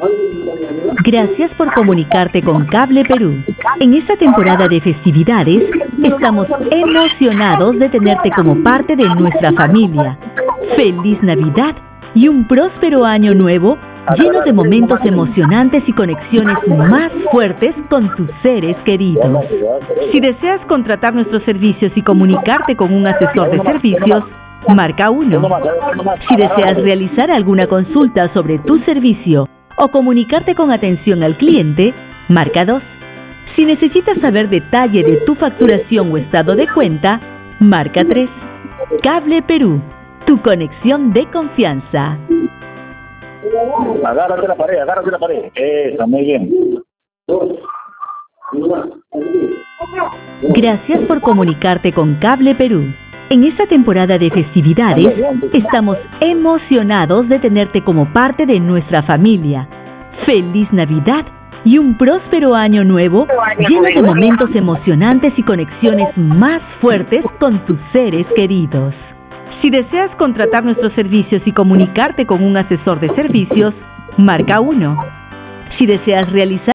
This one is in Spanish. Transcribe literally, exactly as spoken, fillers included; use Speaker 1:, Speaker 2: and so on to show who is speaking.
Speaker 1: Gracias por comunicarte con Cable Perú. En esta temporada de festividades, estamos emocionados de tenerte como parte de nuestra familia. ¡Feliz Navidad y un próspero año nuevo lleno de momentos emocionantes y conexiones más fuertes con tus seres queridos! Si deseas contratar nuestros servicios y comunicarte con un asesor de servicios, marca uno. Si deseas realizar alguna consulta sobre tu servicio o comunicarte con atención al cliente, marca dos. Si necesitas saber detalle de tu facturación o estado de cuenta, marca tres. Cable Perú, tu conexión de confianza.
Speaker 2: Agárrate la pared, agárrate la pared. Eso, muy bien.
Speaker 1: Gracias por comunicarte con Cable Perú. En esta temporada de festividades, estamos emocionados de tenerte como parte de nuestra familia. ¡Feliz Navidad y un próspero año nuevo lleno de momentos emocionantes y conexiones más fuertes con tus seres queridos! Si deseas contratar nuestros servicios y comunicarte con un asesor de servicios, marca uno. Si deseas realizar